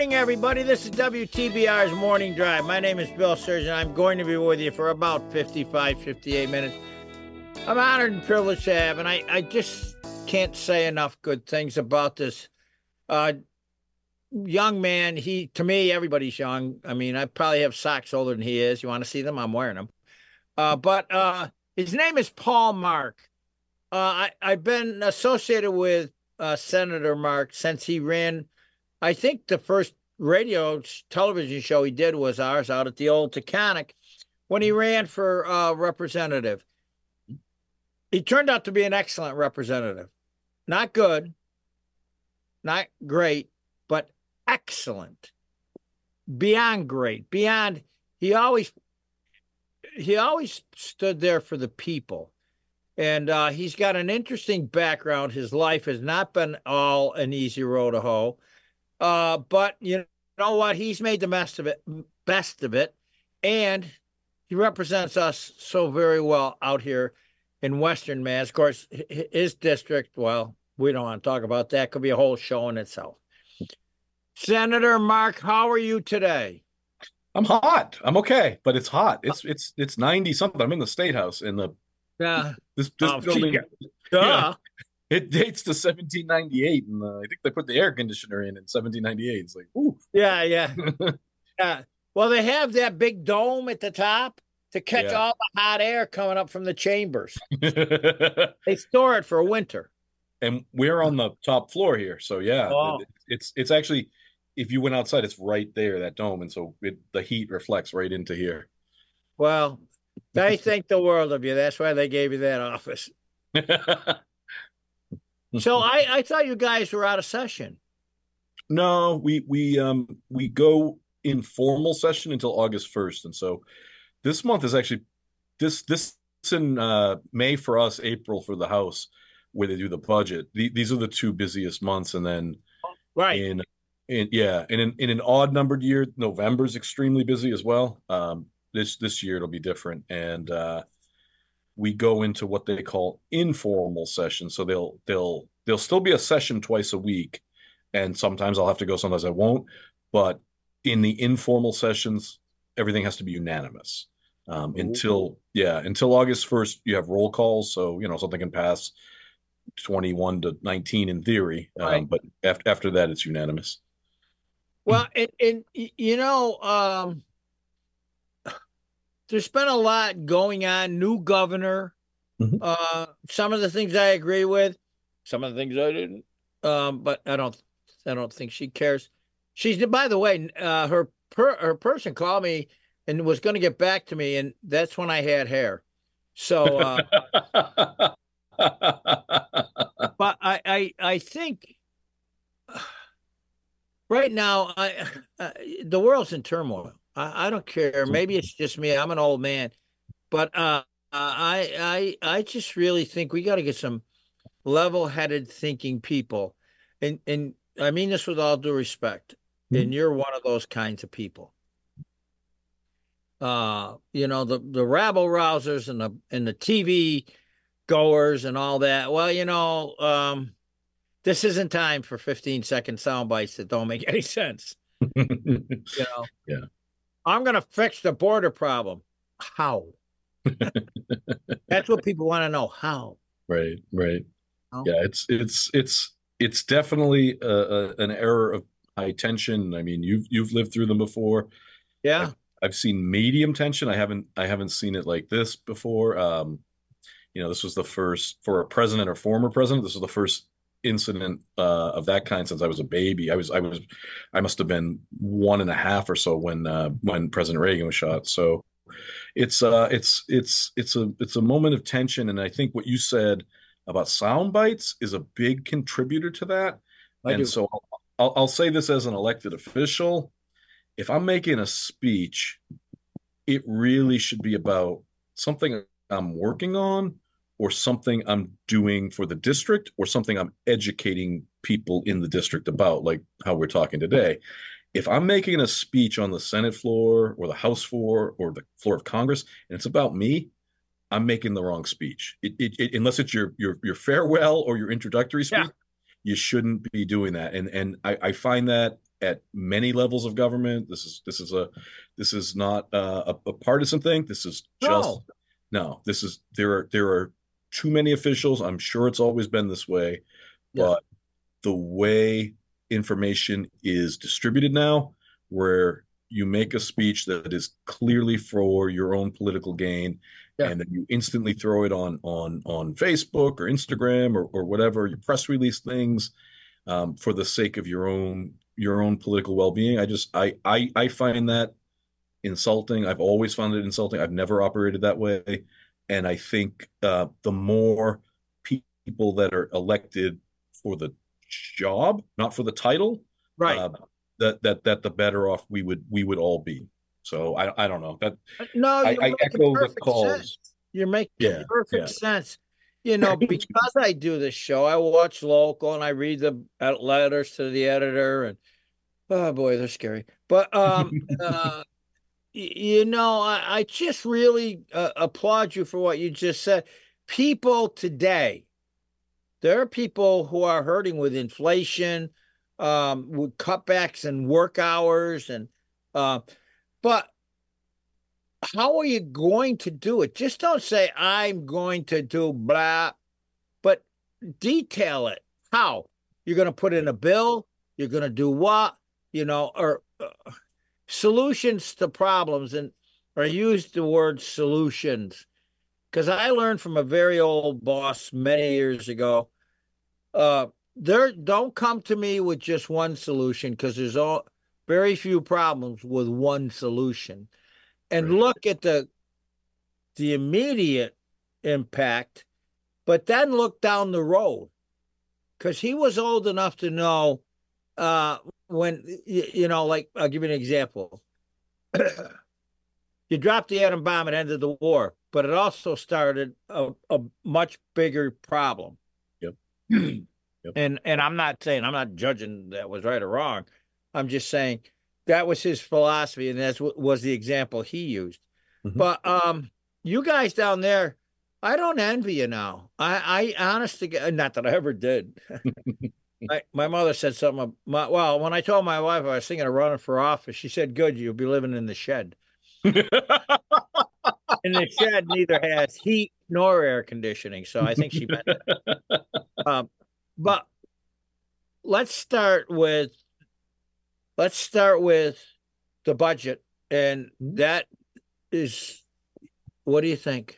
morning, everybody. This is WTBR's Morning Drive. My name is Bill Surgeon. I'm going to be with you for about 55, 58 minutes. I'm honored and privileged to have, and I just can't say enough good things about this young man. To me, everybody's young. I mean, I probably have socks older than he is. You want to see them? I'm wearing them. But his name is Paul Mark. I've been associated with Senator Mark since he ran. I think the first television show he did was ours out at the old Taconic when he ran for representative. He turned out to be an excellent representative. Not good, not great, but excellent. Beyond great. Beyond, he always stood there for the people. And he's got an interesting background. His life has not been all an easy road to hoe. But you know what? He's made the best of it. And he represents us so very well out here in Western Mass. Of course, his district, well, we don't want to talk about that. Could be a whole show in itself. Senator Mark, how are you today? I'm hot. I'm okay, but it's hot. It's 90 something. I'm in the State House in the this building. Yeah, it dates to 1798, and I think they put the air conditioner in 1798. It's like, ooh. Yeah. Yeah. Well, they have that big dome at the top to catch all the hot air coming up from the chambers. They store it for winter. And we're on the top floor here, so it's actually, if you went outside, it's right there, that dome, and so the heat reflects right into here. Well, they think the world of you. That's why they gave you that office. So I thought you guys were out of session. No, we go in formal session until August 1st, and so this month is actually this in May for us, April for the House, where they do the budget. These are the two busiest months, and then in an odd numbered year, November's extremely busy as well. This year it'll be different, and we go into what they call informal sessions. So there'll still be a session twice a week, and sometimes I'll have to go, sometimes I won't. But in the informal sessions, everything has to be unanimous. Until August 1st, you have roll calls, so something can pass 21 to 19 in theory, but after that, it's unanimous. Well, there's been a lot going on. New governor. Mm-hmm. Some of the things I agree with, some of the things I didn't. But I don't think she cares. By the way, her person called me and was going to get back to me, and that's when I had hair. So, but I think right now the world's in turmoil. I don't care. Maybe it's just me. I'm an old man, but I just really think we got to get some level-headed thinking people, and I mean this with all due respect. Mm-hmm. And you're one of those kinds of people. The rabble rousers and the TV goers and all that. Well, this isn't time for 15-second sound bites that don't make any sense. Yeah. I'm going to fix the border problem. How? That's what people want to know. How? Right. Oh. Yeah, it's definitely an era of high tension. I mean, you've lived through them before. Yeah. I've seen medium tension. I haven't seen it like this before. This was the first for a president or former president. This was the first incident of that kind since I was a baby. I must have been 1.5 or so when President Reagan was shot. So it's a moment of tension, and I think what you said about sound bites is a big contributor to that. So I'll say this as an elected official: if I'm making a speech, it really should be about something I'm working on, or something I'm doing for the district, or something I'm educating people in the district about, like how we're talking today. If I'm making a speech on the Senate floor or the House floor or the floor of Congress, and it's about me, I'm making the wrong speech. Unless it's your farewell or your introductory speech, you shouldn't be doing that. And I find that at many levels of government. This is not a partisan thing. This is just No, no. There are too many officials. I'm sure it's always been this way, yeah, but the way information is distributed now, where you make a speech that is clearly for your own political gain, yeah, and then you instantly throw it on Facebook or Instagram or whatever, you press release things for the sake of your own political well-being. I find that insulting. I've always found it insulting. I've never operated that way, and I think the more people that are elected for the job, not for the title, right. uh, that the better off we would all be. So I don't know that No, I, you're I making echo the perfect sense. calls. You're making Yeah, perfect yeah. sense. Because I do this show, I watch local and I read the letters to the editor, and oh boy, they're scary. But I just really applaud you for what you just said. People today, there are people who are hurting with inflation, with cutbacks in work hours, and uh, but how are you going to do it? Just don't say, I'm going to do blah, but detail it. How? You're going to put in a bill? You're going to do what? Or solutions to problems. And I use the word solutions because I learned from a very old boss many years ago. There, don't come to me with just one solution because there's very few problems with one solution. And Right. look at the immediate impact, but then look down the road because he was old enough to know uh, when, like, I'll give you an example. You dropped the atom bomb and ended the war, but it also started a much bigger problem. Yep. Yep. And I'm not judging that was right or wrong. I'm just saying that was his philosophy, and that was the example he used. Mhm. But you guys down there, I don't envy you now. I honestly, not that I ever did. My mother said something. Well, when I told my wife I was thinking of running for office, she said, "Good, you'll be living in the shed." And the shed neither has heat nor air conditioning, so I think she meant that. But let's start with let's start with the budget, and that is, what do you think?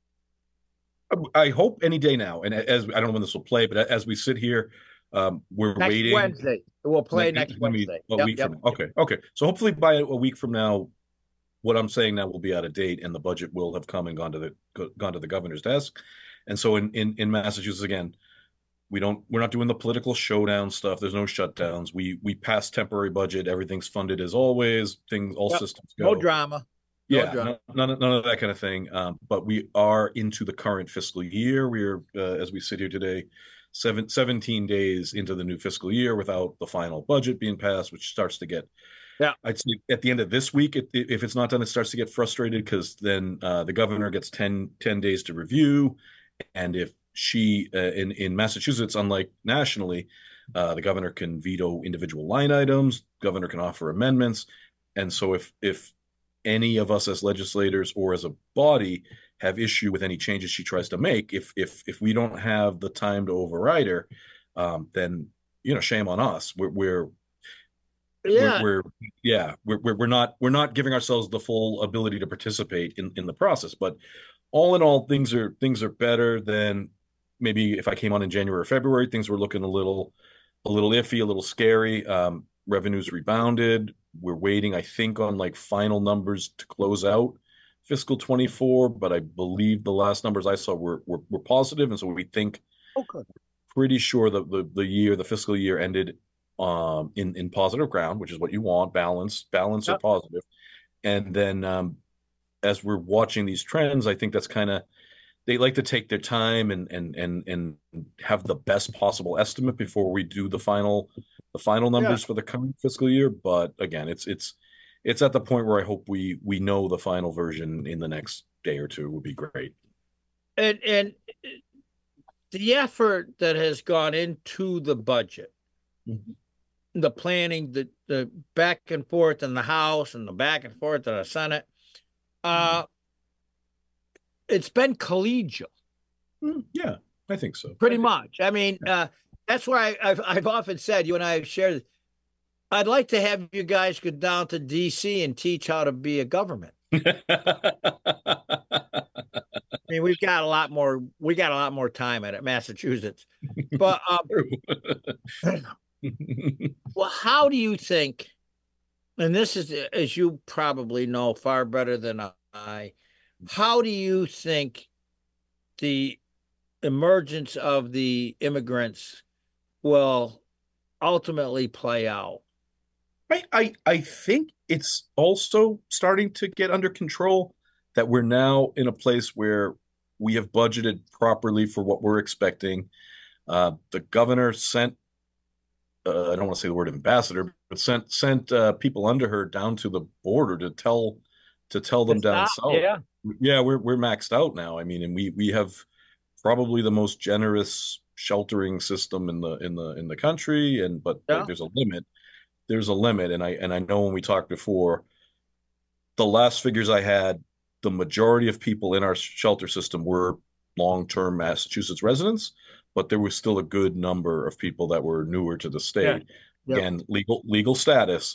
I hope any day now, and as I don't know when this will play, but as we sit here, we're Next waiting. Wednesday. We'll play It's next gonna be Wednesday. a Yep, week from yep. now. Okay, okay. So hopefully by a week from now, what I'm saying now will be out of date, and the budget will have come and gone to the governor's desk. And so in Massachusetts again, we're not doing the political showdown stuff. There's no shutdowns. We pass temporary budget. Everything's funded as always. Things all Yep. systems No go. drama. No Yeah, drama. none of that kind of thing. But we are into the current fiscal year. We're as we sit here today, 17 days into the new fiscal year without the final budget being passed, which starts to get. Yeah. I'd say at the end of this week, if it's not done, it starts to get frustrated because then the governor gets 10 days to review. And if she, in Massachusetts, unlike nationally, the governor can veto individual line items, governor can offer amendments. And so if any of us as legislators or as a body have issue with any changes she tries to make, if we don't have the time to override her, then shame on us. Yeah. We're yeah we're not giving ourselves the full ability to participate in the process. But all in all, things are better than maybe if I came on in January or February. Things were looking a little iffy, a little scary. Revenues rebounded. We're waiting, I think, on like final numbers to close out fiscal 24, but I believe the last numbers I saw were positive, and so we think Okay. pretty sure that the fiscal year ended in positive ground, which is what you want, balance or Yep. positive. And then as we're watching these trends, I think that's kind of they like to take their time and have the best possible estimate before we do the final Yeah. numbers for the coming fiscal year. But again, it's at the point where I hope we know the final version in the next day or two would be great. And the effort that has gone into the budget, Mhm. the planning, the back and forth in the House and the back and forth in the Senate, uh, it's been collegial, Yeah, I think so. pretty much. I mean, that's why I've often said, you and I have shared, I'd like to have you guys go down to DC and teach how to be a government. I mean, we got a lot more time at Massachusetts. But well, how do you think, and this is, as you probably know far better than I, how do you think the emergence of the immigrants will ultimately play out? I think it's also starting to get under control, that we're now in a place where we have budgeted properly for what we're expecting. The governor sent, I don't want to say the word ambassador, but sent people under her down to the border to tell them It's down not, south. yeah, Yeah, we're maxed out now. I mean, and we have probably the most generous sheltering system in the country, and but yeah, there's a limit. There's a limit, and I know when we talked before, the last figures I had, the majority of people in our shelter system were long-term Massachusetts residents, but there was still a good number of people that were newer to the yeah, state. yeah. Again, legal status,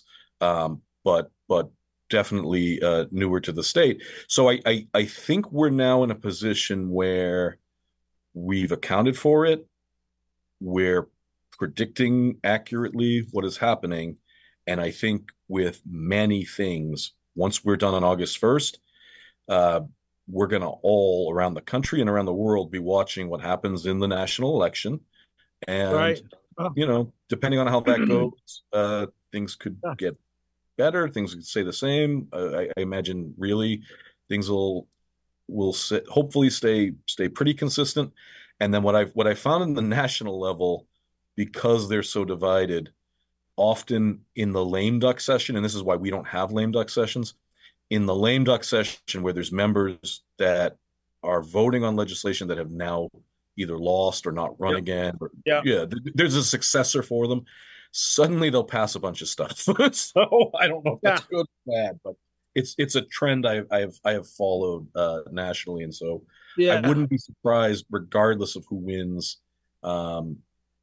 but definitely newer to the state. So I think we're now in a position where we've accounted for it. We're predicting accurately what is happening. And I think with many things, once we're done on August 1st, uh, we're going to all around the country and around the world be watching what happens in the national election. And, Right. Oh, depending on how that goes, things could yeah. get better. Things could stay the same. I imagine really things hopefully stay pretty consistent. And then what I found in the national level, because they're so divided, often in the lame duck session, and this is why we don't have lame duck sessions, in the lame duck session where there's members that are voting on legislation that have now either lost or not run Yeah, again, or yeah, yeah, there's a successor for them. Suddenly they'll pass a bunch of stuff. So I don't know if that's yeah, good or bad, but it's a trend I have followed nationally, and so I yeah. wouldn't be surprised, regardless of who wins, um,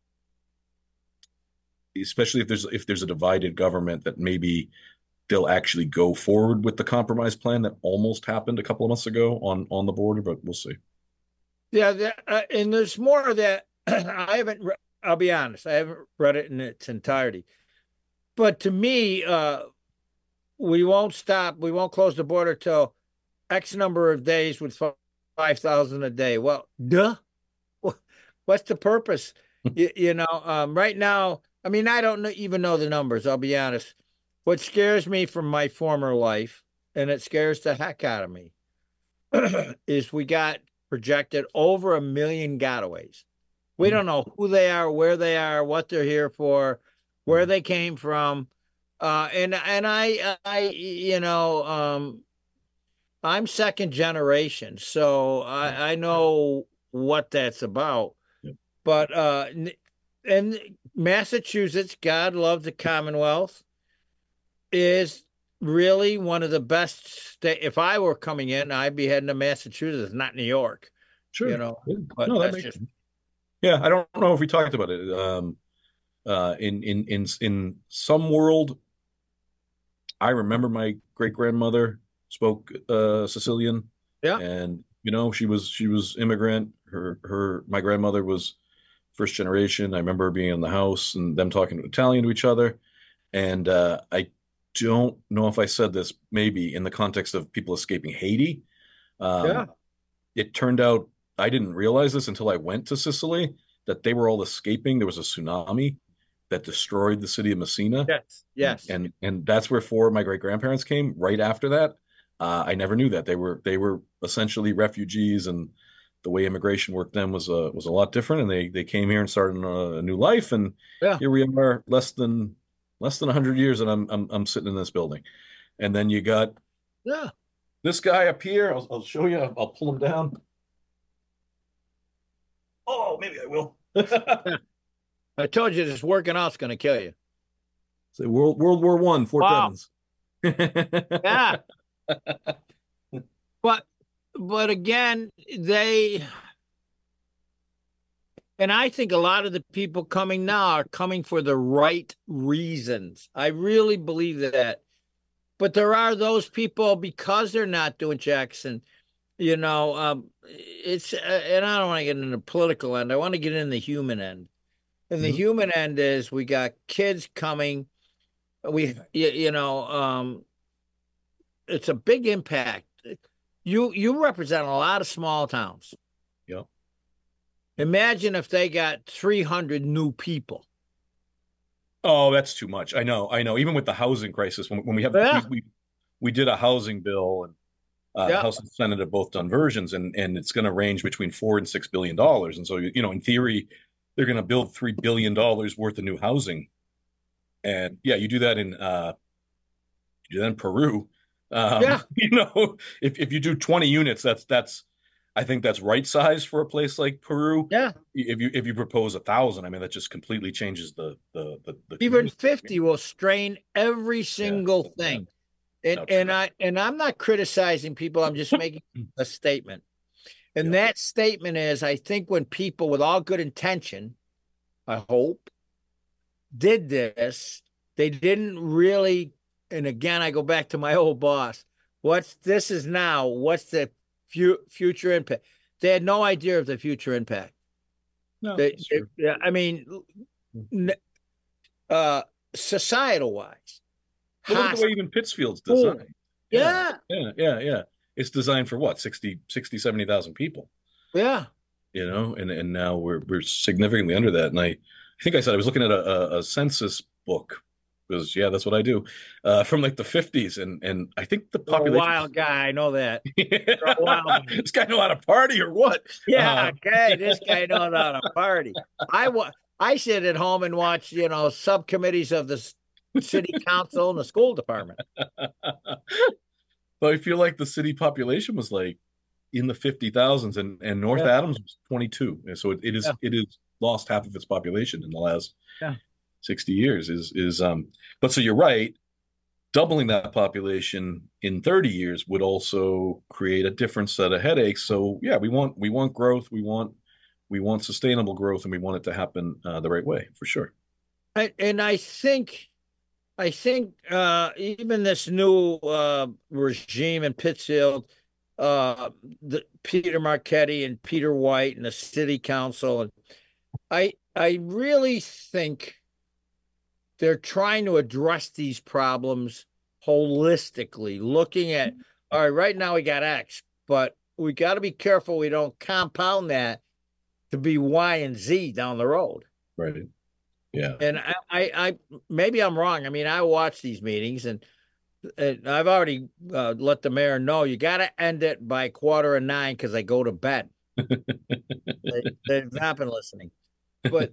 especially if there's a divided government, that maybe they'll actually go forward with the compromise plan that almost happened a couple of months ago on the border, but we'll see. Yeah, and there's more of that. I haven't. I'll be honest. I haven't read it in its entirety. But to me, we won't stop. We won't close the border till X number of days with 5,000 a day. Well, duh. What's the purpose? Right now, I mean, I don't even know the numbers. I'll be honest. What scares me from my former life, and it scares the heck out of me, is we got projected over 1 million gotaways. We don't know who they are, where they are, what they're here for, where they came from. And I'm second generation, so I know what that's about. But and Massachusetts, God love the Commonwealth, is really one of the best state. If I were coming in, I'd be heading to Massachusetts, not New York, you Sure. know. Yeah. But No, that that's makes just sense. Yeah, I don't know if we talked about it. In some world, I remember my great grandmother spoke Sicilian, yeah, and she was immigrant. Her my grandmother was first generation. I remember her being in the house and them talking Italian to each other. And I don't know if I said this, maybe in the context of people escaping Haiti. yeah, Um, it turned out I didn't realize this until I went to Sicily, that they were all escaping. There was a tsunami that destroyed the city of Messina, yes, yes, and that's where four of my great grandparents came right after that. I never knew that they were essentially refugees, and the way immigration worked then was a lot different. And they came here and started a new life, and yeah, here we are, less than 100 years, and I'm sitting in this building. And then you got yeah. this guy up here. I'll show you. I'll pull him down. Oh, maybe I will. I told you this working out's going to kill you. Say World War One, Fort Wow. Devens. Yeah. But again, and I think a lot of the people coming now are coming for the right reasons. I really believe that. But there are those people because they're not doing Jackson, it's and I don't want to get into the political end. I want to get in the human end. And the Mhm. human end is we got kids coming. It's a big impact. You represent a lot of small towns. Yep. Imagine if they got 300 new people. Oh, that's too much. I know. I know. Even with the housing crisis, when we have Yeah, we did a housing bill, and the yeah, House and Senate have both done versions, and it's going to range between $4 and $6 billion. And so, in theory, they're going to build $3 billion worth of new housing. And yeah, you do that in Peru. yeah, If you do 20 units, that's I think that's right size for a place like Peru. yeah. If you propose 1,000, I mean that just completely changes the Even community. 50 will strain every Yeah, single yeah. thing. And No, and true. I and I'm not criticizing people. I'm just making a statement. And Yeah. that statement is, I think when people with all good intention, I hope, did this, they didn't really, and again, I go back to my old boss. What's this is now? What's the future impact? They had no idea of the future impact. No, that's true. Yeah, I mean, uh, societal wise, Well, look at the way hospital, even Pittsfield's designed. Yeah, yeah, yeah. It's designed for what, 70,000 people, yeah. and now we're significantly under that. And I think I said I was looking at a census book because yeah, that's what I do, from like the 50s, and I think the You're a population. wild guy. I know that. You're a wild Yeah. guy. This guy know how to party or what? Yeah, okay. This guy knows how to party. I sit at home and watch, subcommittees of the city council and the school department. But I feel like the city population was like in the 50,000s, and North Yeah, Adams was 22. And so it is yeah, it is lost half of its population in the last yeah. 60 years is but so you're right, doubling that population in 30 years would also create a different set of headaches. So yeah, we want growth, we want sustainable growth, and we want it to happen the right way for sure. And I think even this new regime in Pittsfield, Peter Marquetti and Peter White and the city council, and I really think they're trying to address these problems holistically, looking at, all right, right now we got X, but we got to be careful we don't compound that to be Y and Z down the road. Right. Yeah. And I maybe I'm wrong. I mean, I watch these meetings, and I've already let the mayor know you got to end it by 8:45 because I go to bed. They've not been listening. But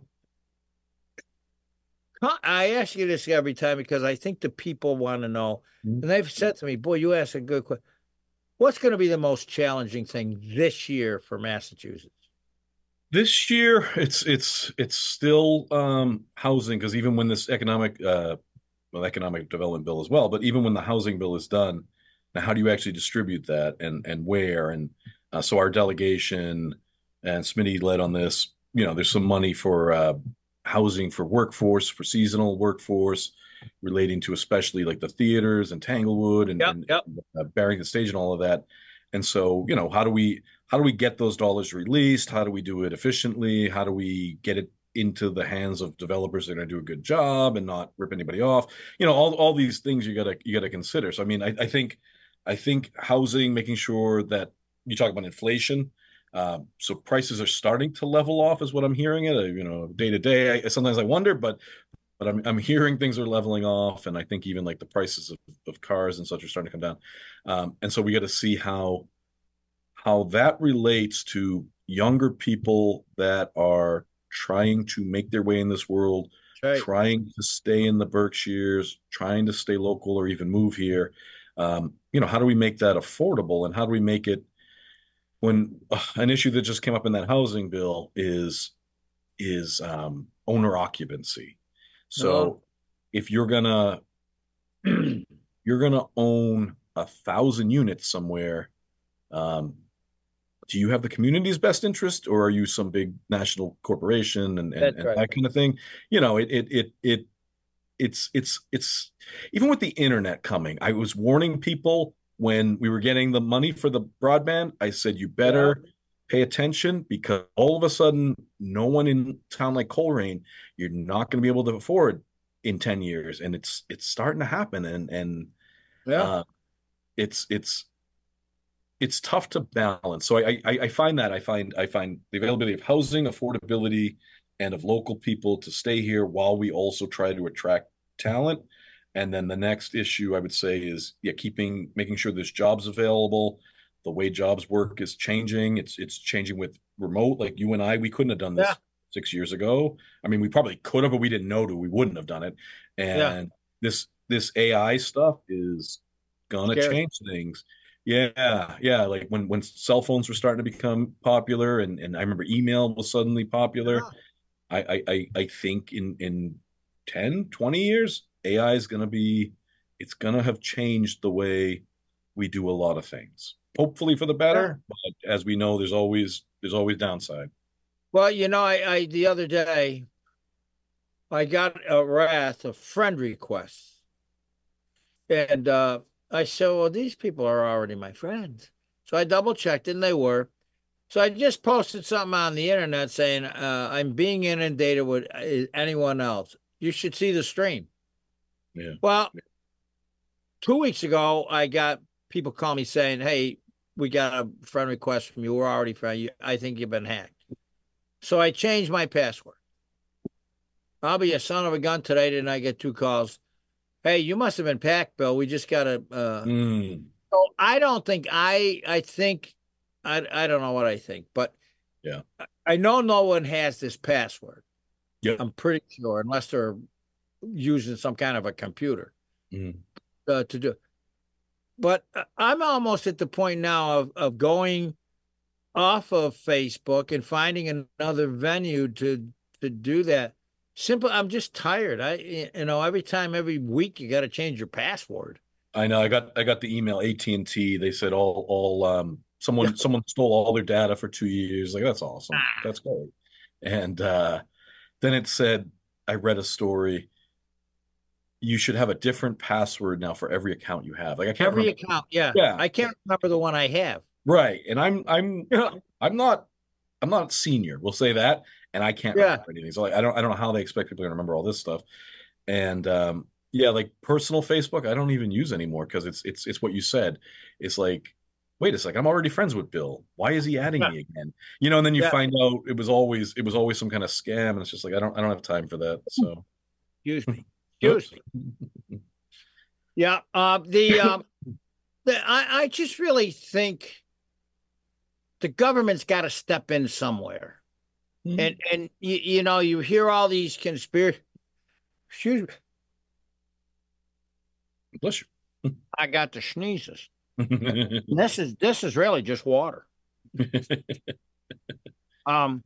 I ask you this every time because I think the people want to know. And they've said to me, boy, you asked a good question. What's going to be the most challenging thing this year for Massachusetts? This year, it's still housing, because even when this economic development bill as well, but even when the housing bill is done, now how do you actually distribute that, and where? And so our delegation and Smitty led on this. There's some money for housing for workforce, for seasonal workforce, relating to especially like the theaters and Tanglewood and, Yep, and yep. Barrington Stage and all of that. And so, how do we get those dollars released? How do we do it efficiently? How do we get it into the hands of developers that are going to do a good job and not rip anybody off? All these things you gotta consider. So I mean, I think housing, making sure that you talk about inflation. So prices are starting to level off, is what I'm hearing. Day to day. Sometimes I wonder, but I'm hearing things are leveling off, and I think even like the prices of cars and such are starting to come down. And so we got to see how that relates to younger people that are trying to make their way in this world, That's right. trying to stay in the Berkshires, trying to stay local or even move here. How do we make that affordable, and how do we make it when an issue that just came up in that housing bill is owner occupancy. No, So if you're gonna own 1,000 units somewhere, um, do you have the community's best interest, or are you some big national corporation and That's right. that kind of thing? You know, it's even with the internet coming. I was warning people when we were getting the money for the broadband. I said, you Yeah. better pay attention, because all of a sudden, no one in town like Coleraine, you're not going to be able to afford in 10 years. And it's starting to happen. And Yeah. uh, it's it's tough to balance. So I find that I find the availability of housing, affordability, and of local people to stay here while we also try to attract talent. And then the next issue I would say is, yeah, making sure there's jobs available. The way jobs work is changing. It's changing with remote. Like you and I, we couldn't have done Yeah. this 6 years ago. I mean, we probably could have, but we didn't know to. We wouldn't have done it. Yeah. And this AI stuff is gonna Scary. change things. Yeah, yeah. Like when cell phones were starting to become popular, and I remember email was suddenly popular. Yeah. I think in 10, 20 years, AI is gonna be it's gonna have changed the way we do a lot of things. Hopefully for the Yeah. better, but as we know, there's always downside. Well, I the other day I got a wrath of friend requests. And I said, well, these people are already my friends. So I double checked and they were. So I just posted something on the internet saying, I'm being inundated with anyone else. You should see the stream. Yeah. Well, 2 weeks ago, I got people call me saying, hey, we got a friend request from you. We're already friends. I think you've been hacked. So I changed my password. I'll be a son of a gun today. Didn't I get two calls? Hey, you must have been packed, Bill. We just got a. Mm, So I don't think I think I don't know what I think, but yeah. I know no one has this password. Yep. I'm pretty sure, unless they're using some kind of a computer Mm. to do. But I'm almost at the point now of going off of Facebook and finding another venue to do that. Simple. I'm just tired. Every week you got to change your password. I know. I got the email AT&T. They said all someone stole all their data for 2 years. Like, that's awesome. Ah, That's great. And then it said, I read a story. You should have a different password now for every account you have. Like, I can't every remember. account. Yeah, Yeah, I can't remember the one I have. right. And I'm not senior. We'll say that. And I can't Yeah. remember anything. So like, I don't know how they expect people to remember all this stuff. And yeah, like personal Facebook, I don't even use anymore, because it's what you said. It's like, wait a second, I'm already friends with Bill. Why is he adding Yeah. me again? And then you Yeah. find out it was always some kind of scam, and it's just like, I don't have time for that. So Excuse me. Excuse oops. me. Yeah. I just really think the government's got to step in somewhere. And you hear all these conspiracy. Excuse me. Bless I got the sneezes. you. This is really just water. Um,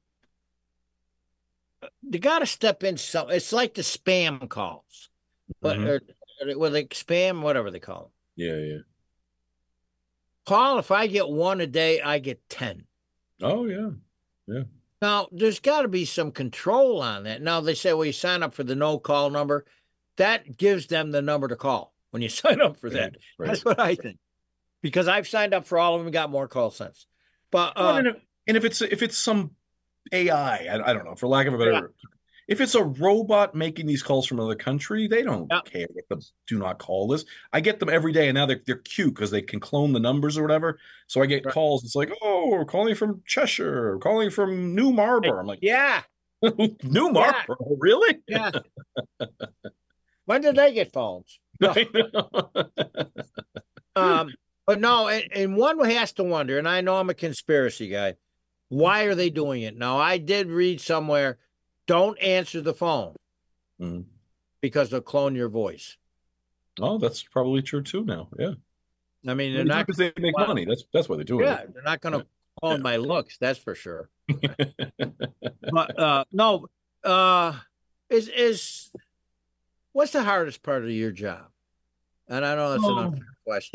they got to step in. So it's like the spam calls, but Mhm. or they spam, whatever they call them. Yeah, yeah. Paul, if I get one a day, I get 10. Oh yeah, yeah. Now, there's got to be some control on that. Now, they say, well, you sign up for the no call number. That gives them the number to call when you sign up for Right, that. right. That's what I think. Because I've signed up for all of them and got more call since. But Well, and if it's some AI, I don't know, for lack of a yeah, better, if it's a robot making these calls from another country, they don't yeah, care what the do not call this. I get them every day, and now they're cute because they can clone the numbers or whatever. So I get right. calls. It's like, oh, we're calling from Cheshire, we're calling from New Marlborough. I'm like, Yeah, New yeah, Marlborough, really? yeah. When did they get phones? No. I know. Um, but no, and one has to wonder, and I know I'm a conspiracy guy. Why are they doing it? Now, I did read somewhere, don't answer the phone Mhm. because they'll clone your voice. Oh, that's probably true too now. Yeah, I mean, I they're mean, not. because they make Well, money. That's why they're doing yeah, they're not going to it. clone my looks. That's for sure. Yeah. But no, is what's the hardest part of your job? And I know that's an Oh, unfair question.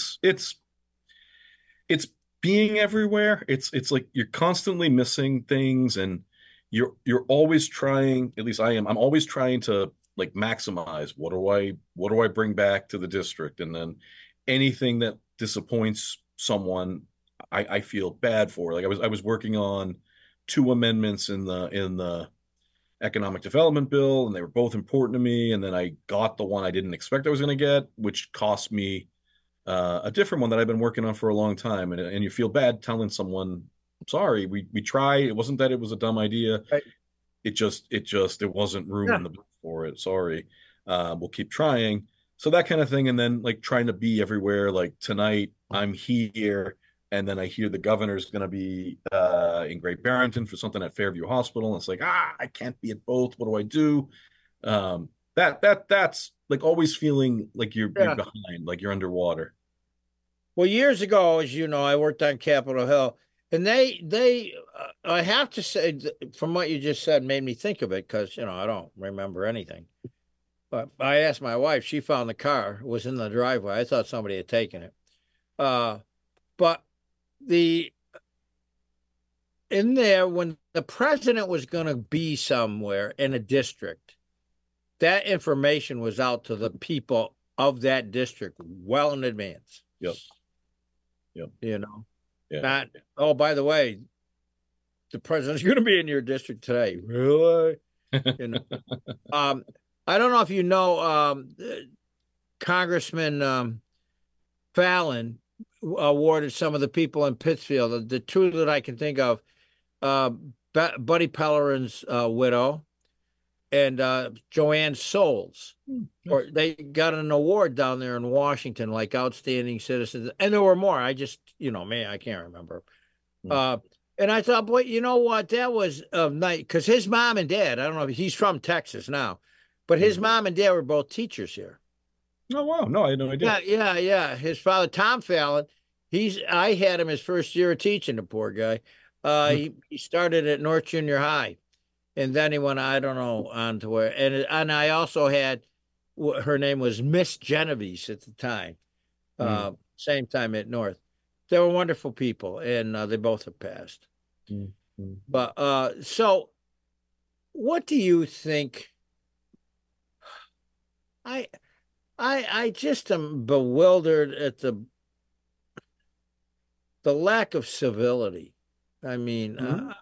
it's being everywhere. It's like you're constantly missing things, and you're always trying, at least I am, I'm always trying to like maximize what do I bring back to the district, and then anything that disappoints someone, I feel bad for. Like I was working on two amendments in the economic development bill, and they were both important to me, and then I got the one I didn't expect I was going to get, which cost me a different one that I've been working on for a long time, and you feel bad telling someone, sorry, we tried. It wasn't that it was a dumb idea. Right. It wasn't room Yeah. in the book for it. Sorry. We'll keep trying. So that kind of thing. And then like trying to be everywhere. Like tonight I'm here, and then I hear the governor's going to be in Great Barrington for something at Fairview Hospital. And it's like, I can't be at both. What do I do? That's like always feeling like you're Yeah. behind, like you're underwater. Well, years ago, as you know, I worked on Capitol Hill, and I have to say, from what you just said, made me think of it because I don't remember anything. But I asked my wife; she found the car it was in the driveway. I thought somebody had taken it. Uh, but the in there when the president was going to be somewhere in a district, that information was out to the people of that district well in advance. Yep. Yep. Yeah. Not, oh, by the way, the president's going to be in your district today. Really? You know, um, I don't know if you know, Congressman Fallon awarded some of the people in Pittsfield, the two that I can think of, uh, Buddy Pellerin's widow and Joanne Souls. Or they got an award down there in Washington, like outstanding citizens, and there were more. I just, man, I can't remember. Uh, and I thought, boy, you know what? That was a night because his mom and dad, I don't know if he's from Texas now, but his mom and dad were both teachers here. Oh wow, no, I had no idea. Yeah. His father, Tom Fallon, I had him his first year of teaching, the poor guy. He started at North Junior High, and then he went, I don't know, on to where, and I also had, her name was Miss Genovese at the time, same time at North. They were wonderful people, and they both have passed. But so what do you think? I I just am bewildered at the lack of civility. I mean,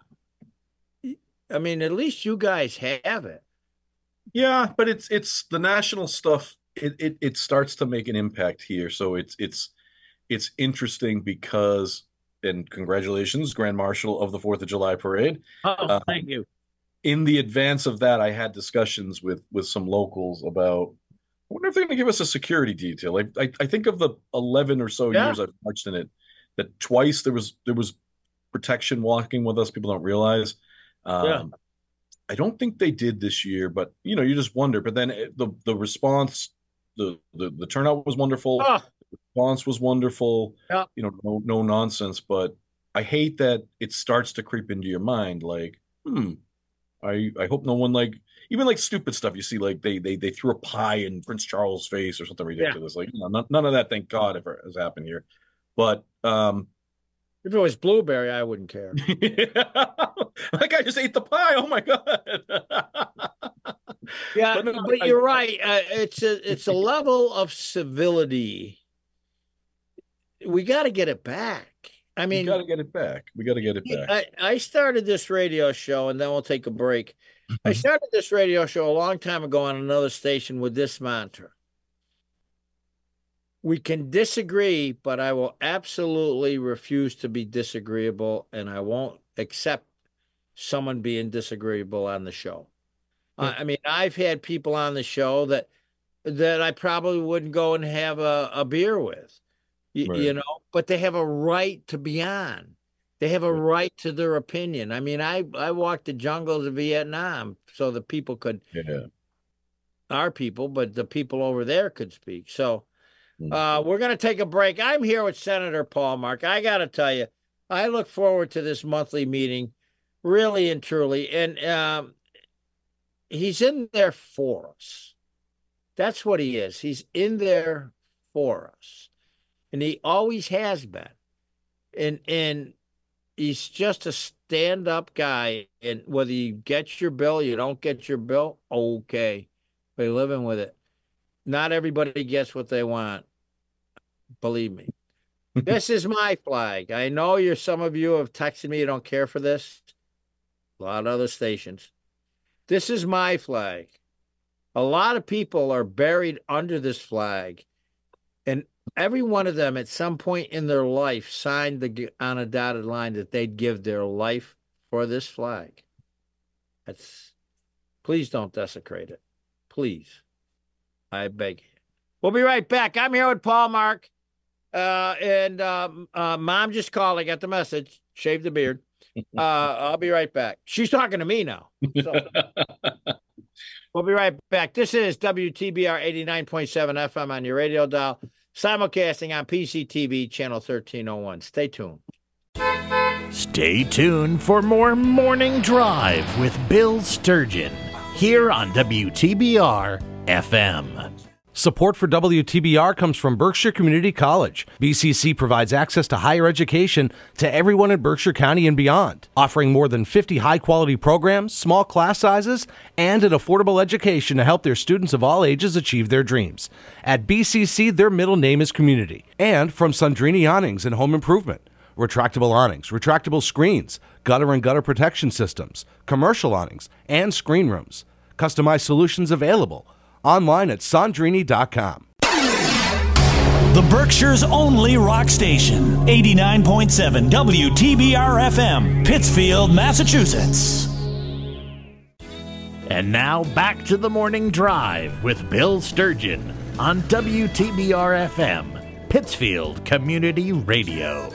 at least you guys have it. Yeah, but it's the national stuff. It starts to make an impact here. So it's interesting because, and congratulations, Grand Marshal of the Fourth of July Parade. Oh, Uh, thank you. in the advance of that, I had discussions with some locals about, I wonder if they're going to give us a security detail. I think of the 11 or so Yeah, years I've marched in it, that twice there was protection walking with us. People don't realize. yeah. Um, I don't think they did this year, but you just wonder. But then the response, the turnout was wonderful. Oh, Response was wonderful. yeah, No nonsense. But I hate that it starts to creep into your mind. Like, I hope no one, like, even like stupid stuff you see, like they threw a pie in Prince Charles' face or something yeah. ridiculous. Like, none of that, thank God, ever has happened here. But If it was blueberry, I wouldn't care. like I just ate the pie. Oh my God. Yeah, But no, but you're right. It's a level of civility. We got to get it back. I we got mean, to get it back. We got to get it back. I started this radio show, and then we'll take a break. I started this radio show a long time ago on another station with this mantra. We can disagree, but I will absolutely refuse to be disagreeable, and I won't accept someone being disagreeable on the show. Yeah. I mean, I've had people on the show that I probably wouldn't go and have a beer with, Right. but they have a right to be on. They have a Right. right to their opinion. I mean, I walked the jungles of Vietnam so the people could, Yeah. our people, but the people over there could speak. So Mm. we're going to take a break. I'm here with Senator Paul Mark. I got to tell you, I look forward to this monthly meeting, really and truly. And he's in there for us. That's what he is. He's in there for us, and he always has been. And he's just a stand-up guy. And whether you get your bill, you don't get your bill, okay, we're living with it. Not everybody gets what they want. Believe me. This is my flag. I know some of you have texted me, you don't care for this. A lot of other stations. This is my flag. A lot of people are buried under this flag. And every one of them at some point in their life signed on a dotted line that they'd give their life for this flag. Please don't desecrate it. Please. I beg you. We'll be right back. I'm here with Paul Mark. And Mom just called. I got the message. Shave the beard. I'll be right back. She's talking to me now. So. We'll be right back. This is WTBR 89.7 FM on your radio dial, simulcasting on PCTV channel 1301. Stay tuned. Stay tuned for more Morning Drive with Bill Sturgeon here on WTBR FM. Support for WTBR comes from Berkshire Community College. BCC provides access to higher education to everyone in Berkshire County and beyond, offering more than 50 high-quality programs, small class sizes, and an affordable education to help their students of all ages achieve their dreams. At BCC, their middle name is community. And from Sundrini Awnings and Home Improvement. Retractable awnings, retractable screens, gutter and gutter protection systems, commercial awnings, and screen rooms. Customized solutions available. Online at Sandrini.com. The Berkshire's only rock station, 89.7 WTBR FM, Pittsfield, Massachusetts. And now back to the Morning Drive with Bill Sturgeon on WTBR FM, Pittsfield Community Radio.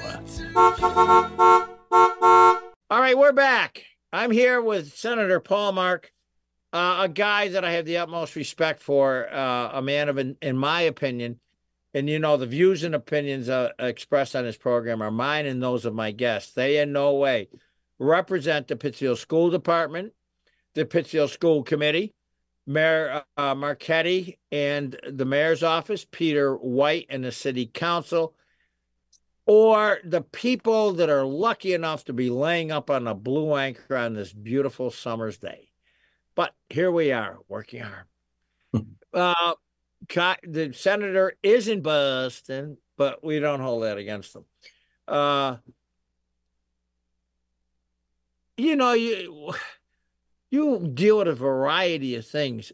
All right, we're back. I'm here with Senator Paul Mark. A guy that I have the utmost respect for, a man of, in my opinion, and the views and opinions expressed on this program are mine and those of my guests. They in no way represent the Pittsfield School Department, the Pittsfield School Committee, Mayor Marchetti and the mayor's office, Peter White and the city council, or the people that are lucky enough to be laying up on a blue anchor on this beautiful summer's day. But here we are, working hard. The senator is in Boston, but we don't hold that against him. You deal with a variety of things.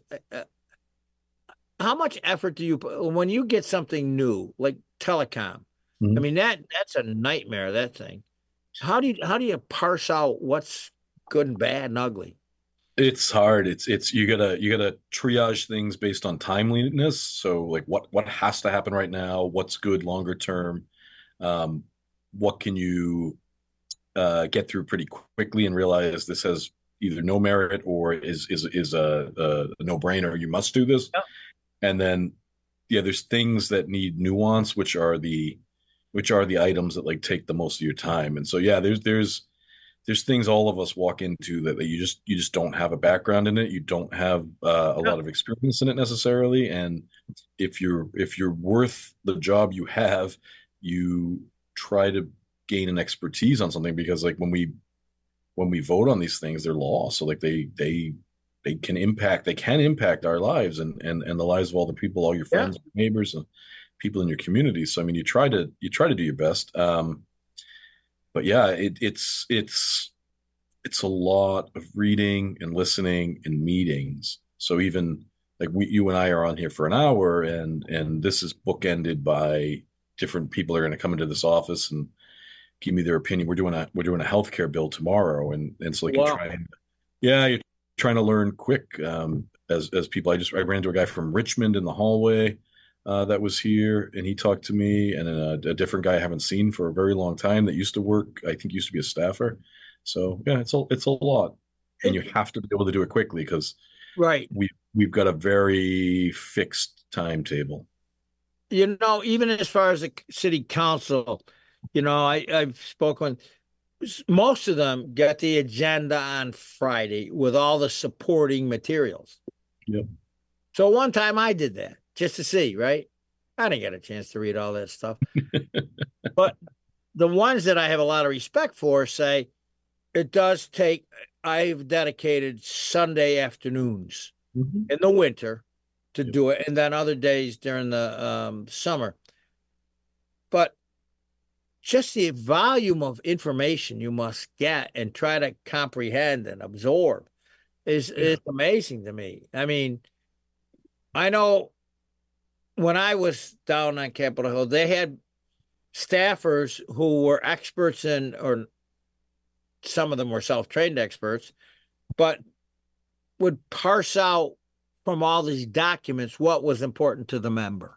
How much effort do you put when you get something new, like telecom? Mm-hmm. I mean, that's a nightmare, that thing. How do you parse out what's good and bad and ugly? It's hard. It's you gotta triage things based on timeliness. So like what has to happen right now? What's good longer term? What can you get through pretty quickly and realize this has either no merit or is a no brainer? You must do this. Yeah. And then there's things that need nuance, which are the items that like take the most of your time. And so there's things all of us walk into that you just don't have a background in it. You don't have a lot of experience in it necessarily. And if you're worth the job you have, you try to gain an expertise on something, because like when we vote on these things, they're law. So like they can impact our lives and the lives of all the people, all your friends, neighbors, and people in your community. So I mean, you try to do your best. But yeah, it's a lot of reading and listening and meetings. So even like you and I are on here for an hour, and this is bookended by different people are going to come into this office and give me their opinion. We're doing a healthcare bill tomorrow, and so like you're trying to learn quick as people. I ran into a guy from Richmond in the hallway. That was here, and he talked to me, and a different guy I haven't seen for a very long time that used to be a staffer. So yeah, it's a lot, and you have to be able to do it quickly because we've got a very fixed timetable. Even as far as the city council, I've spoken. Most of them get the agenda on Friday with all the supporting materials. Yep. So one time I did that just to see, right? I didn't get a chance to read all that stuff. But the ones that I have a lot of respect for say it does take, I've dedicated Sunday afternoons in the winter to do it, and then other days during the summer. But just the volume of information you must get and try to comprehend and absorb is amazing to me. I mean, I know when I was down on Capitol Hill, they had staffers who were experts in, or some of them were self-trained experts, but would parse out from all these documents what was important to the member.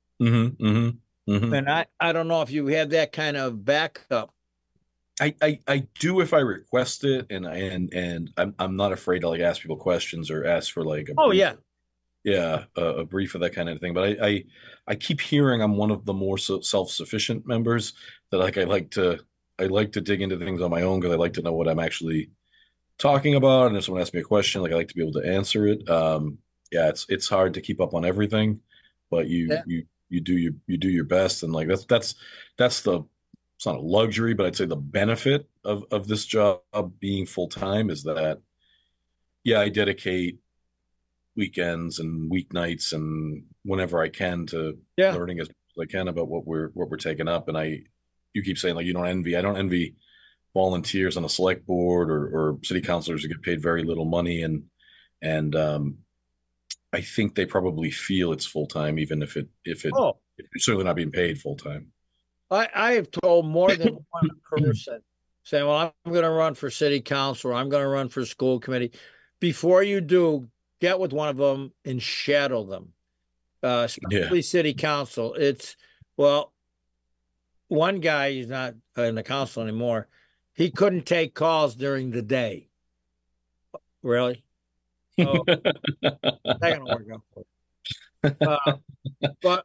And I don't know if you had that kind of backup. I do if I request it, and I'm not afraid to like ask people questions or ask for like a brief, a brief of that kind of thing. But I keep hearing I'm one of the more self-sufficient members that like I like to dig into things on my own because I like to know what I'm actually talking about, and if someone asks me a question, like I like to be able to answer it. It's hard to keep up on everything, but you do your best, and like that's the, it's not a luxury, but I'd say the benefit of this job being full time is that I dedicate weekends and weeknights and whenever I can to learning as much as I can about what we're taking up. And you keep saying like I don't envy volunteers on a select board or city councilors who get paid very little money, and I think they probably feel it's full time, even if if you're certainly not being paid full time. I have told more than one person saying, well, I'm going to run for city council, or I'm going to run for school committee. Before you do, get with one of them and shadow them, especially city council. One guy, he's not in the council anymore. He couldn't take calls during the day. Really? Oh, not going to work out for you. But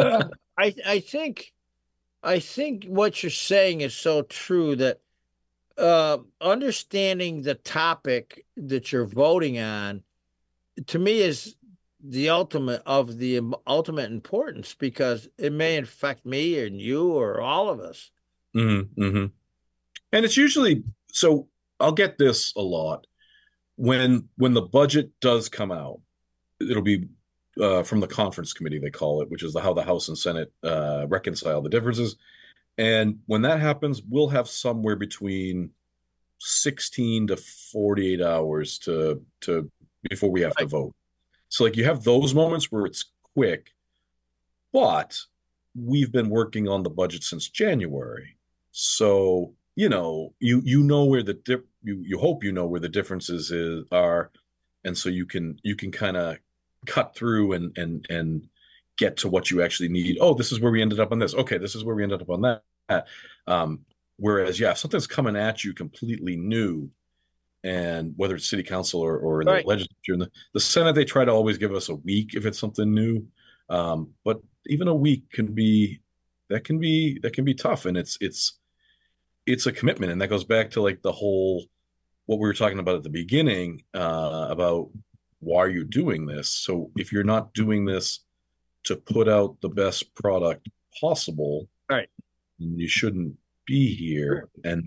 I think what you're saying is so true, that understanding the topic that you're voting on, to me, is the ultimate importance, because it may affect me and you or all of us. And it's usually, so I'll get this a lot when the budget does come out. It'll be from the conference committee, they call it, which is how the House and Senate reconcile the differences. And when that happens, we'll have somewhere between 16 to 48 hours to before we have to vote. So like you have those moments where it's quick, but we've been working on the budget since January. So, you know where you hope you know where the differences are. And so you can kind of cut through and get to what you actually need. Oh, this is where we ended up on this. Okay, this is where we ended up on that. Whereas, if something's coming at you completely new, and whether it's city council or the legislature and the Senate, they try to always give us a week if it's something new. But even a week can be tough, and it's a commitment, and that goes back to like the whole what we were talking about at the beginning about why are you doing this? So if you're not doing this to put out the best product possible, you shouldn't be here.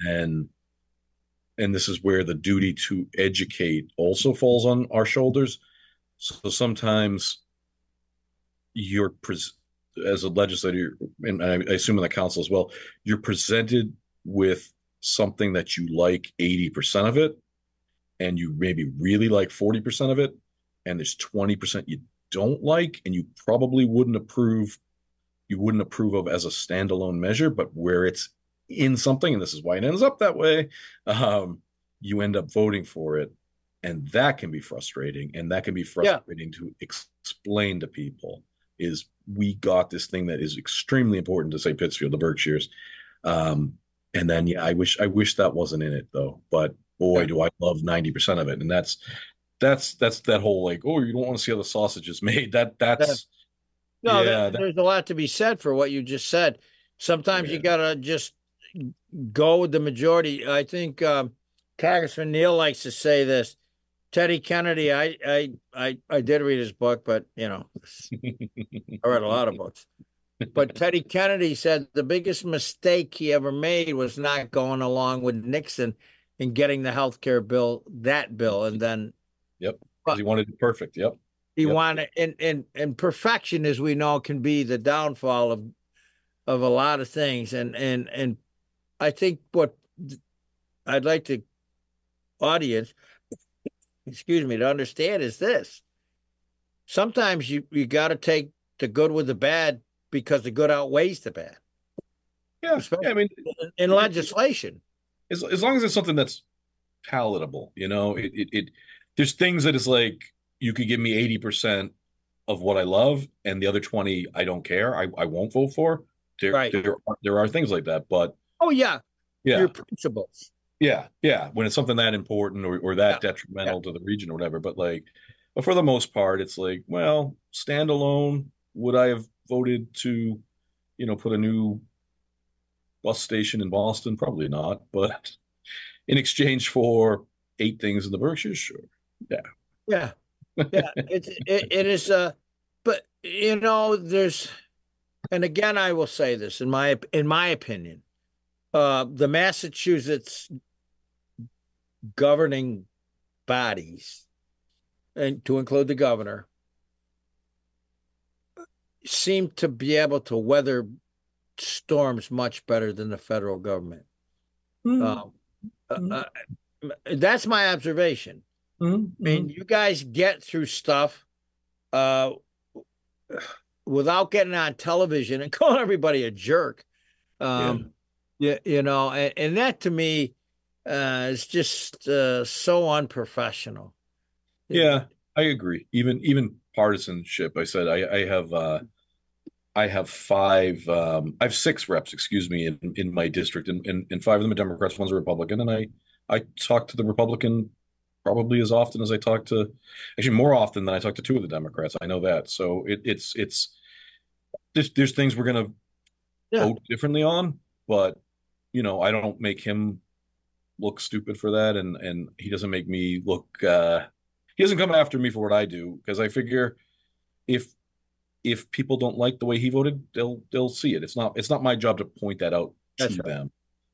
And this is where the duty to educate also falls on our shoulders. So sometimes as a legislator, and I assume in the council as well, you're presented with something that you like 80% of it, and you maybe really like 40% of it, and there's 20% you don't like, and you probably wouldn't approve of as a standalone measure, but where it's in something, and this is why it ends up that way, you end up voting for it. And that can be frustrating. And that can be frustrating to explain to people, is we got this thing that is extremely important to, say, Pittsfield, the Berkshires. And then, I wish that wasn't in it, though. But boy, do I love 90% of it. And that's that whole like, oh, you don't want to see how the sausage is made. There's a lot to be said for what you just said. Sometimes you gotta just go with the majority. I think Congressman Neal likes to say this: Teddy Kennedy, I did read his book, but you know, I read a lot of books. But Teddy Kennedy said the biggest mistake he ever made was not going along with Nixon and getting the health care bill, and then Yep. Because he wanted it perfect. Yep. he wanted, and perfection, as we know, can be the downfall of a lot of things. And I think what I'd like the audience, excuse me, to understand is this. Sometimes you got to take the good with the bad because the good outweighs the bad. Yeah. I mean, in legislation. As long as it's something that's palatable, you know, there's things that is like, you could give me 80% of what I love and the other 20 I don't care. I won't vote for. There are things like that, but your principles. Yeah. When it's something that important or that detrimental to the region or whatever. But for the most part, it's like, well, standalone, would I have voted to, put a new bus station in Boston? Probably not. But in exchange for 8 things in the Berkshires, sure. Yeah. It is. But there's, and again, I will say this in my opinion, the Massachusetts governing bodies, and to include the governor, seem to be able to weather storms much better than the federal government. That's my observation. I mean, you guys get through stuff without getting on television and calling everybody a jerk. And that to me is just so unprofessional. Yeah, I agree. Even partisanship. I said I have 5. I have 6 reps, excuse me, in my district, and 5 of them are Democrats, one's a Republican, and I talk to the Republican probably as often as I talk to, actually more often than I talk to 2 of the Democrats. I know that. So it's there's things we're gonna vote differently on, but I don't make him look stupid for that, and he doesn't make me look. He doesn't come after me for what I do, because I figure if people don't like the way he voted, they'll see it. It's not my job to point that out to them,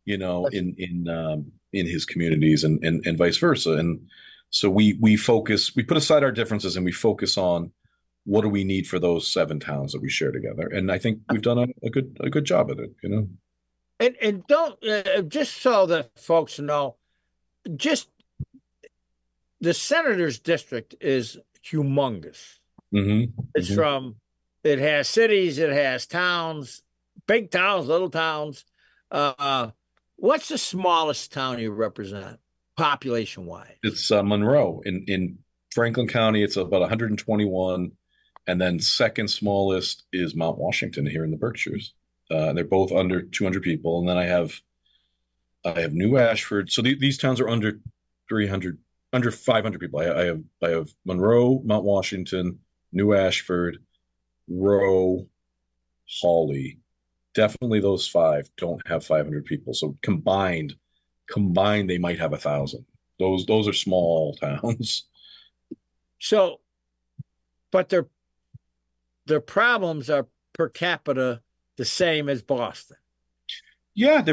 in his communities and vice versa. And so we put aside our differences and we focus on what do we need for those 7 towns that we share together. And I think we've done a good job at it, And don't, just so that folks know, just the senator's district is humongous. It's from, it has cities, it has towns, big towns, little towns. What's the smallest town you represent, population-wise? It's Monroe. In Franklin County, it's about 121, and then second smallest is Mount Washington here in the Berkshires. They're both under 200 people, and then I have New Ashford. So these towns are under 300, under 500 people. I have Monroe, Mount Washington, New Ashford, Rowe, Hawley. Definitely those 5 don't have 500 people. So combined, they might have 1,000. Those are small towns. So, but their problems are per capita the same as Boston. Yeah,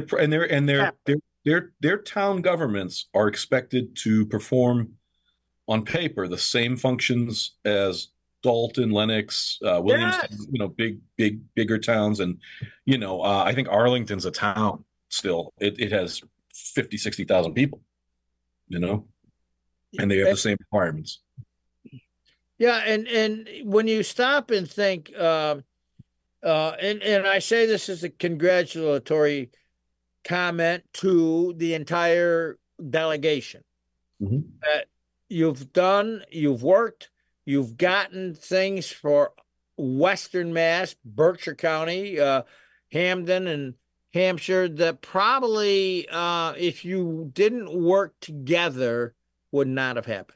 their town governments are expected to perform on paper the same functions as Dalton, Lenox, Williamstown, bigger towns. And, I think Arlington's a town still. It has 50, 60,000 people, and they have the same requirements. Yeah. And when you stop and think, and I say this as a congratulatory comment to the entire delegation, that you've worked, you've gotten things for Western Mass, Berkshire County, Hamden, and Hampshire that probably, if you didn't work together, would not have happened.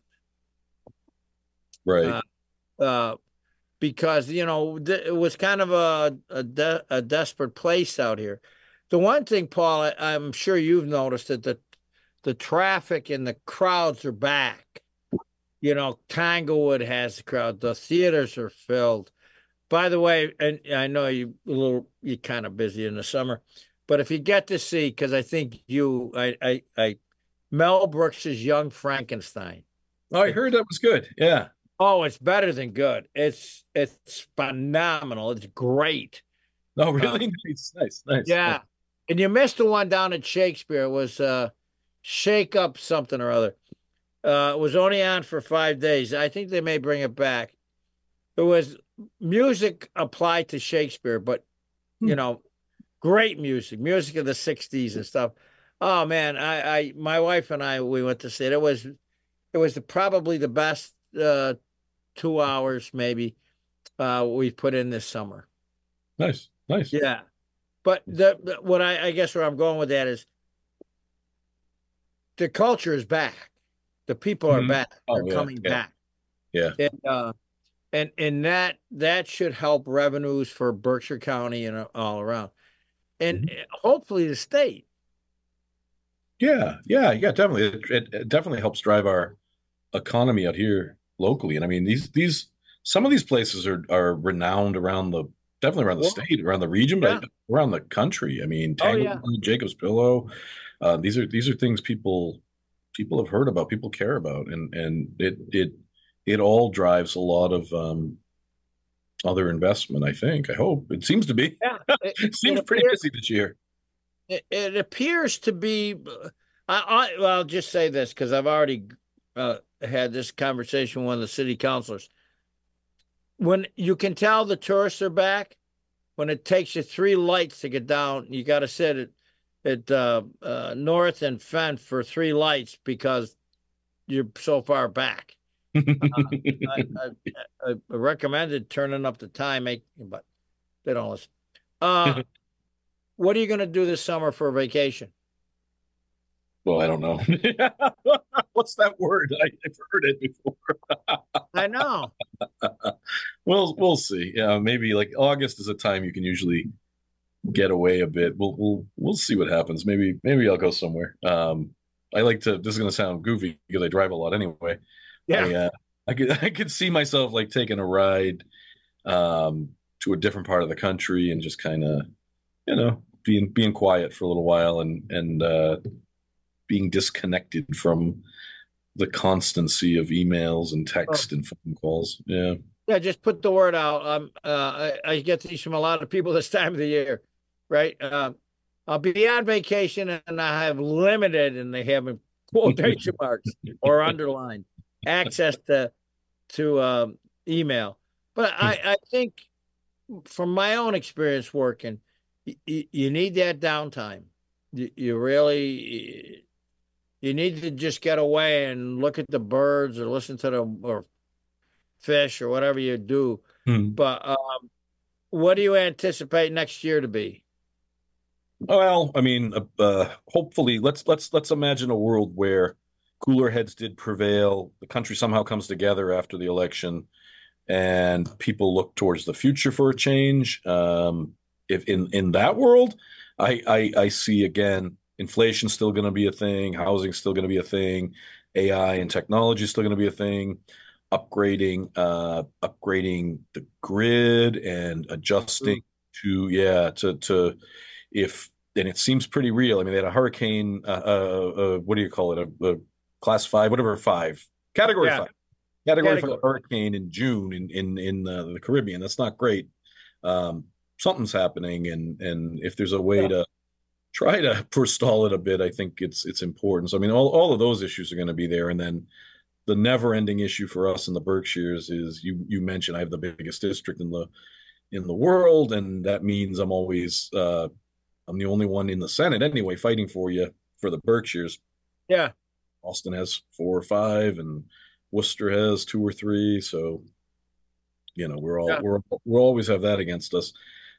Right. Because, it was kind of a desperate place out here. The one thing, Paul, I'm sure you've noticed that the traffic and the crowds are back. Tanglewood has a crowd. The theaters are filled. By the way, and I know you're kind of busy in the summer, but if you get to see, because I think Mel Brooks's Young Frankenstein. Oh, I heard that was good. Yeah. Oh, it's better than good. It's phenomenal. It's great. Oh, really? Nice. Yeah. And you missed the one down at Shakespeare. It was Shake Up something or other. It was only on for 5 days. I think they may bring it back. It was music applied to Shakespeare, but great music of the 60s and stuff. Oh man, my wife and we went to see it. It was probably the best 2 hours maybe we've put in this summer. Nice. Yeah. But I guess where I'm going with that is the culture is back. The people are back. They're coming back. Yeah. And that should help revenues for Berkshire County and all around. And hopefully the state. Yeah, definitely. It definitely helps drive our economy out here locally. And I mean, some of these places are renowned definitely around the state, around the region, but around the country. I mean, Tanglewood, Jacob's Pillow. These are things people have heard about, people care about, and it all drives a lot of other investment. I hope it seems to be. Yeah, it seems pretty busy this year. It appears to be. I'll just say this because I've already had this conversation with one of the city councilors. When you can tell the tourists are back, when it takes you 3 lights to get down, you got to sit at North and Fenn for 3 lights because you're so far back. I recommended turning up the time, but they don't listen. What are you going to do this summer for a vacation? Well, I don't know. What's that word? I've heard it before. I know. We'll see. Yeah, maybe like August is a time you can usually get away a bit. We'll see what happens. Maybe I'll go somewhere. I like to. This is going to sound goofy because I drive a lot anyway. Yeah. I could see myself like taking a ride to a different part of the country and just kind of, being quiet for a little while and being disconnected from the constancy of emails and text and phone calls. Yeah. Yeah, just put the word out. I get these from a lot of people this time of the year, right? I'll be on vacation and I have limited, and they have quotation marks or underlined, access to email. But I think from my own experience working, you need that downtime. You really you need to just get away and look at the birds or listen to them or fish or whatever you do. But what do you anticipate next year to be? Well, I mean, hopefully, let's imagine a world where cooler heads did prevail. The country somehow comes together after the election, and people look towards the future for a change. If in that world, I see again, inflation still going to be a thing, housing still going to be a thing, AI and technology still going to be a thing, upgrading the grid and adjusting to if, and it seems pretty real. I mean, they had a hurricane, what do you call it? A class 5, whatever, 5, category 5 hurricane in June in the Caribbean. That's not great. Something's happening, and if there's a way to try to forestall it a bit, I think it's important. So I mean, all of those issues are going to be there, and then the never-ending issue for us in the Berkshires is you mentioned I have the biggest district in the world, and that means I'm always I'm the only one in the Senate anyway fighting for you for the Berkshires. Yeah, Austin has 4 or 5, and Worcester has 2 or 3. So we'll always have that against us.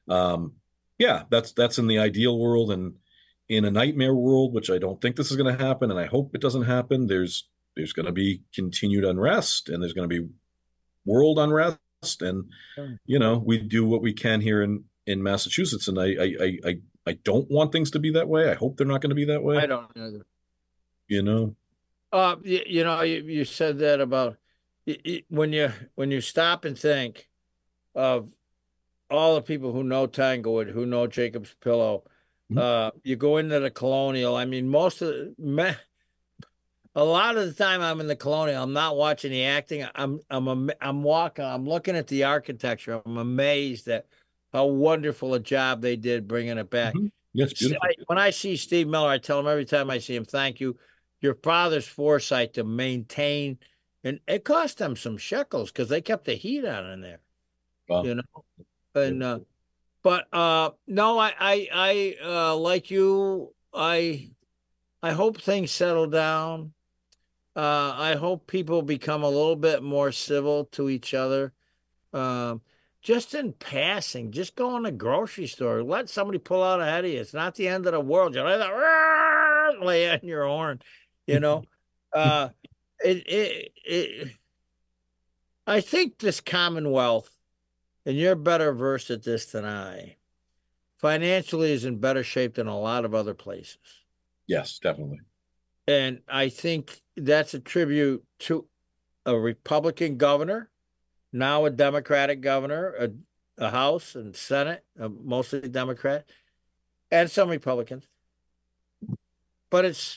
That's in the ideal world, and in a nightmare world, which I don't think this is going to happen, and I hope it doesn't happen. There's going to be continued unrest, and there's going to be world unrest, and we do what we can here in Massachusetts, and I don't want things to be that way. I hope they're not going to be that way. I don't either. You said that about when you stop and think of all the people who know Tanglewood, who know Jacob's Pillow, you go into the Colonial. I mean, a lot of the time I'm in the Colonial, I'm not watching the acting. I'm walking, I'm looking at the architecture. I'm amazed at how wonderful a job they did bringing it back. Yeah, it's beautiful. When I see Steve Miller, I tell him every time I see him, thank you. Your father's foresight to maintain, and it cost them some shekels because they kept the heat on in there. Wow. You know, and but no, I like you. I hope things settle down. I hope people become a little bit more civil to each other. Just in passing, just go in the grocery store. Let somebody pull out ahead of you. It's not the end of the world. You know, lay on your horn. You know, I think this Commonwealth, and you're better versed at this than I, financially is in better shape than a lot of other places. Yes, definitely. And I think that's a tribute to a Republican governor, now a Democratic governor, a House and Senate, mostly Democrat, and some Republicans. But it's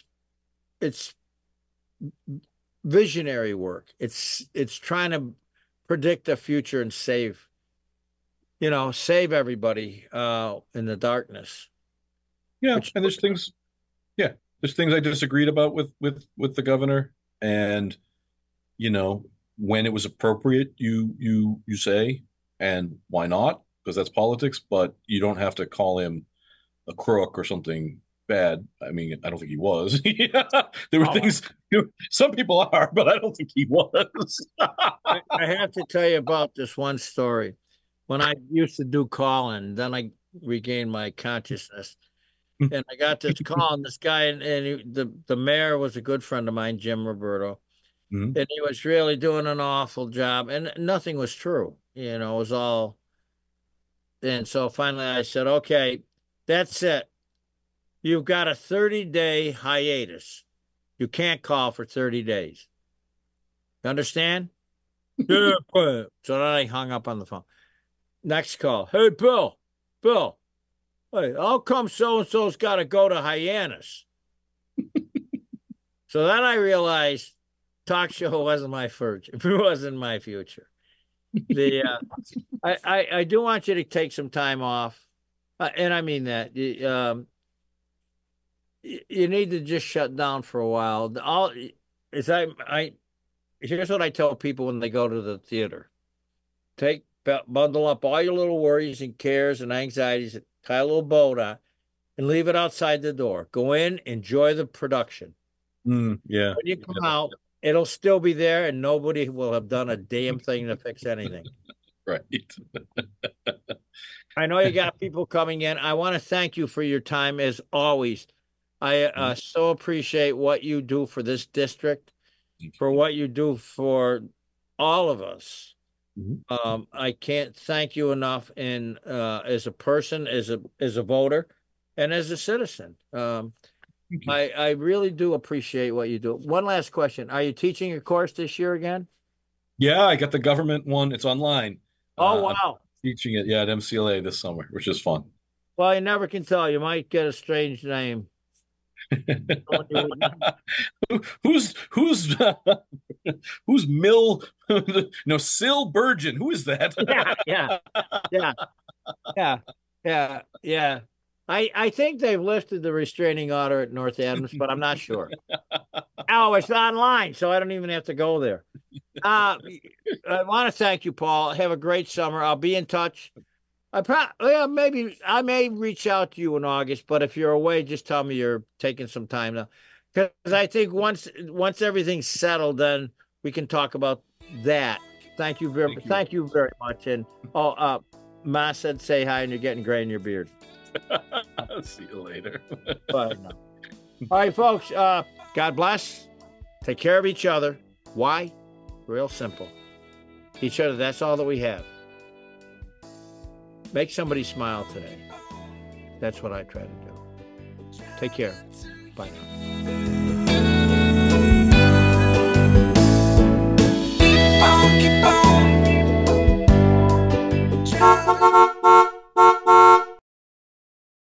visionary work. It's trying to predict the future and save everybody in the darkness. Yeah, and there's things I disagreed about with the governor, and when it was appropriate, you say, and why not? Because that's politics, but you don't have to call him a crook or something bad. I mean, I don't think he was. There were things, some people are, but I don't think he was. I have to tell you about this one story. When I used to do call-in, then I regained my consciousness. And I got this call, and this guy, and the mayor was a good friend of mine, Jim Roberto. Mm-hmm. And he was really doing an awful job, and nothing was true. It was all. And so finally I said, okay, that's it. You've got a 30-day hiatus. You can't call for 30 days. You understand? Yeah. So then I hung up on the phone. Next call. Hey, Bill. Hey, how come so-and-so's got to go to Hyannis? So then I realized talk show wasn't my future. It wasn't my future. I do want you to take some time off, and I mean that. You need to just shut down for a while. Here's what I tell people when they go to the theater: bundle up all your little worries and cares and anxieties, tie a little bow on, and leave it outside the door. Go in, enjoy the production. Yeah. When you come out, it'll still be there, and nobody will have done a damn thing to fix anything. Right. I know you got people coming in. I want to thank you for your time, as always. I so appreciate what you do for this district, for what you do for all of us. Mm-hmm. I can't thank you enough, and as a person, as a voter, and as a citizen. I really do appreciate what you do. One last question. Are you teaching a course this year again? Yeah, I got the government one. It's online. Oh, wow. I'm teaching it, at MCLA this summer, which is fun. Well, you never can tell. You might get a strange name. Who's Mill? No, Syl Burgeon. Who is that? Yeah. I think they've lifted the restraining order at North Adams, but I'm not sure. Oh, it's online, so I don't even have to go there. I want to thank you, Paul. Have a great summer. I'll be in touch. Maybe I may reach out to you in August, but if you're away, just tell me you're taking some time now. Because I think once everything's settled, then we can talk about that. Thank you very much. And Ma said say hi, and you're getting gray in your beard. I'll see you later. All right, folks. God bless. Take care of each other. Why? Real simple. Each other. That's all that we have. Make somebody smile today. That's what I try to do. Take care. Bye now.